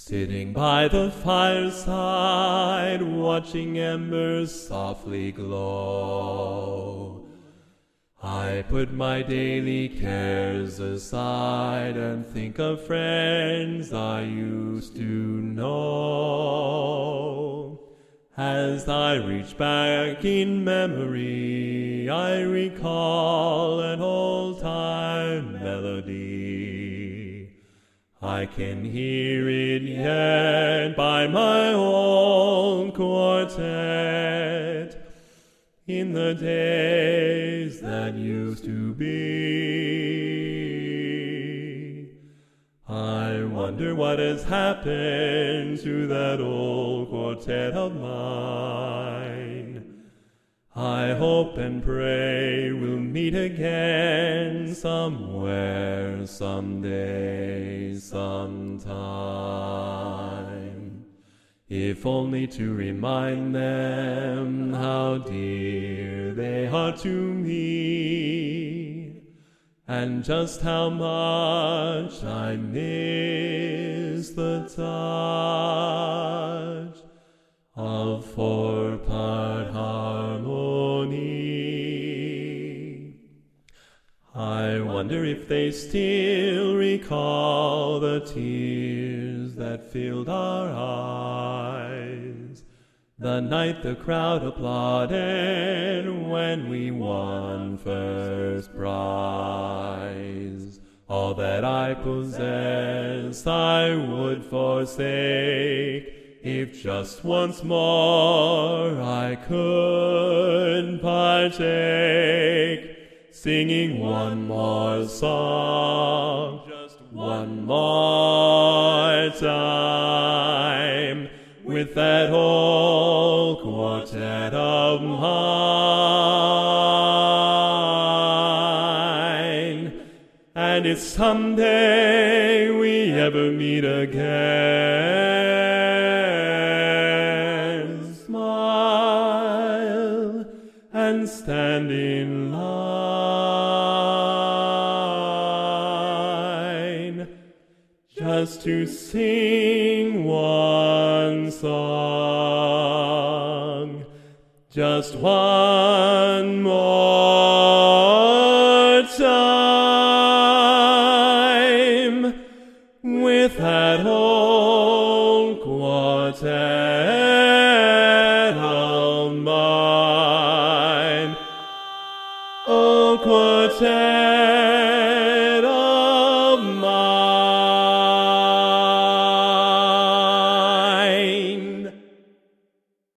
Sitting by the fireside, watching embers softly glow, I put my daily cares aside and think of friends I used to know. As I reach back in memory, I recall an old-time melody. I can hear it yet by my old quartet in the days that used to be. I wonder what has happened to that old quartet of mine. I hope and pray we'll meet again somewhere, someday, sometime. If only to remind them how dear they are to me, and just how much I miss the touch of four-part harmony. I wonder if they still recall the tears that filled our eyes, the night the crowd applauded when we won first prize. All that I possess I would forsake, if just once more I could partake, singing one more song, just one more time, with that old quartet of mine. And if someday we ever meet again, smile and stand in line, just to sing one song, just one more